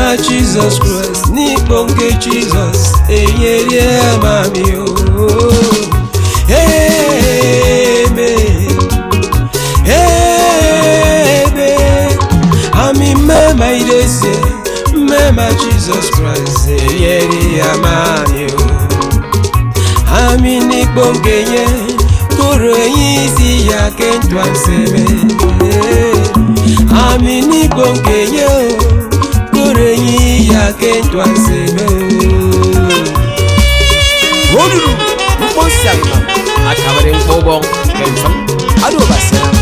Mema Jesus Christ, Niponke Jesus, Eyeye mami o. Amen, amen. Ami mema idese, mema Jesus Christ, Eyeye mami o. Ami Niponke ye, kuro yisi ya kentwan seme. Ami Niponke ye. Ya kentwa seme Wolulu Mponsa akabare mpobo kemfan ado basena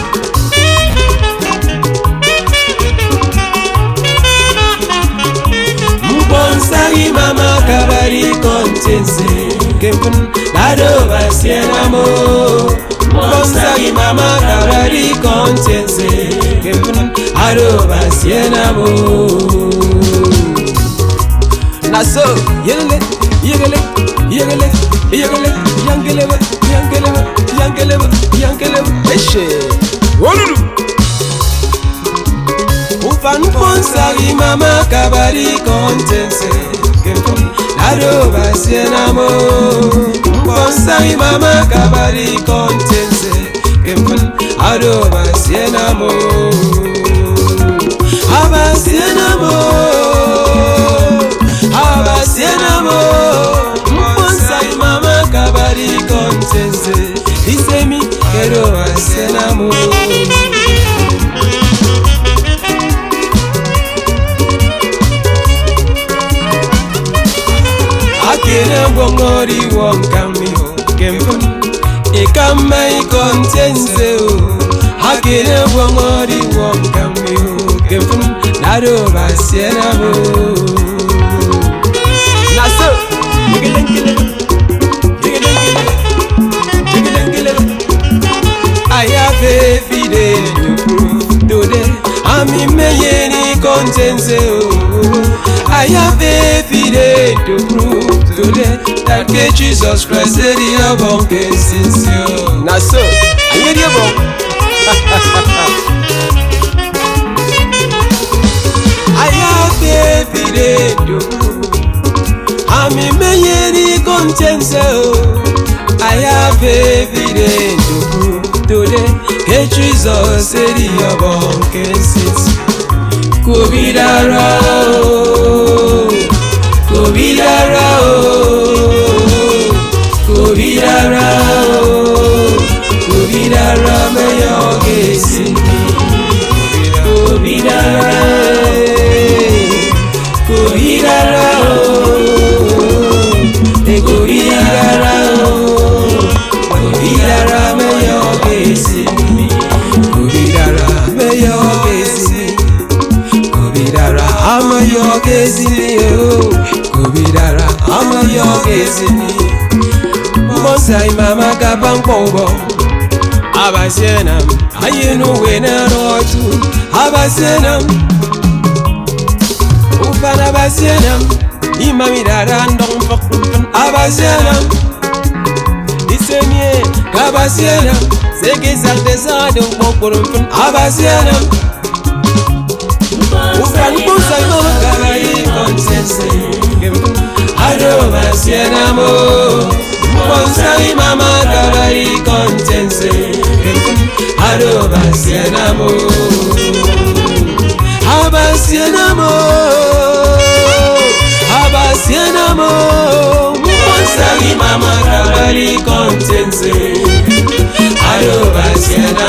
Mponsa mama kabari kontense kemfan ado basena mo Mponsa mama kabari kontense kemfan ado basena mo Naso yele yele yele yele yangeleba eshe wolulu Ufan Mponsa mama kabari kontense kemfun ado basiena mo Mponsa mama kabari kontense kemfun ado basiena mo abasiena mo Abasienamo, Mponsa mama kabari kontense, isemi kero asienamo. Akene ngongori wonkamio, kemfun, ikama ikontense o. Akene ngongori wonkamio, kemfun, nado basienamo. Naso I have evidence to prove today. I'm in many contents. I have evidence to prove today that Jesus Christ is the above sincere. Naso ayediebo I have evidence to prove. I'm in many contents. I have evidence to prove today that Jesus is the above sincere. Kubidara, kubidara, kubidara, kubidara, mayogesi, kubidara, kubidara, kubidara, kubidara, mayogesi, kubidara, mayogesi. Kubidara, I'm a yogezini, Kubidara, I'm a yogezini. Mponsa mama kabang pobo, Abasienam, ayenu wena rotu, Abasienam, Ufan Abasienam, Imamidara ndong fokun, Abasienam, Isemye, Kabasienam, Seke sakte sadong pokurun, Abasienam. Ufan Mponsa mama kabari kontense, ado basienamo. Mponsa mama kabari kontense, ado basienamo. Abasienamo, abasienamo. Mponsa mama kabari kontense, ado basienamo.